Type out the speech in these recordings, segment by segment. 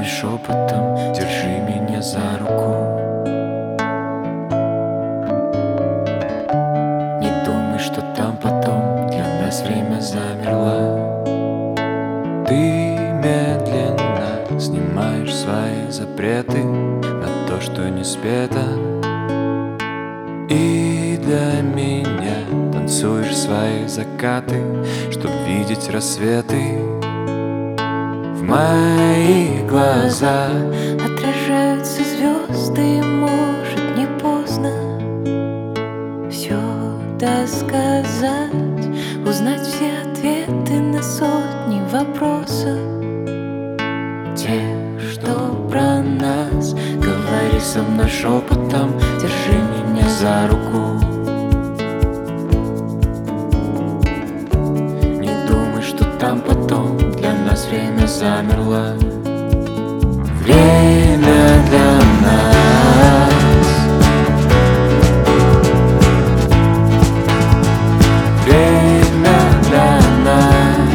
шепотом, держи меня за руку. Не думай, что там потом, для нас время замерло. Ты медленно снимаешь свои запреты на то, что не спето. И для меня танцуешь свои закаты, чтоб видеть рассветы. В мои глаза отражаются звезды, и, может, не поздно все досказать, узнать все ответы на сотни вопросов. Те, что про нас, говори со мной шепотом, держи меня за руку. Не думай, что там потом, для нас время замерло. Время для нас. Время для нас.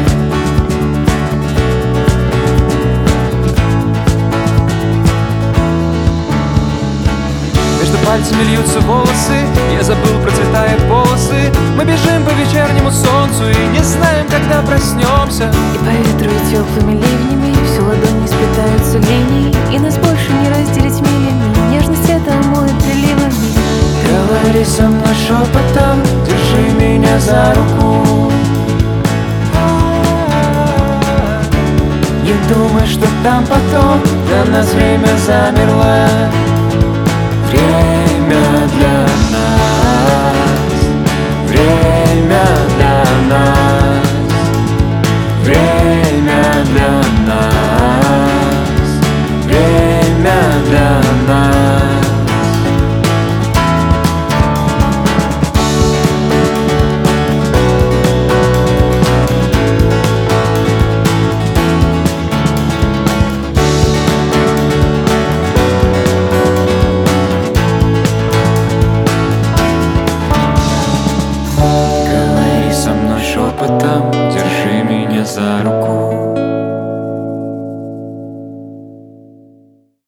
Между пальцами льются волосы, я забыл про цвета и полосы. Мы бежим по вечернему солнцу и не знаем, когда проснемся. И по ветру и теплыми ливнями всю ладонь сплетаются линии, и нас больше не разделить милями. Нежность это омоет приливами. Говори со мной шепотом, держи меня за руку. Не думай, что там потом, для нас время замерло. Время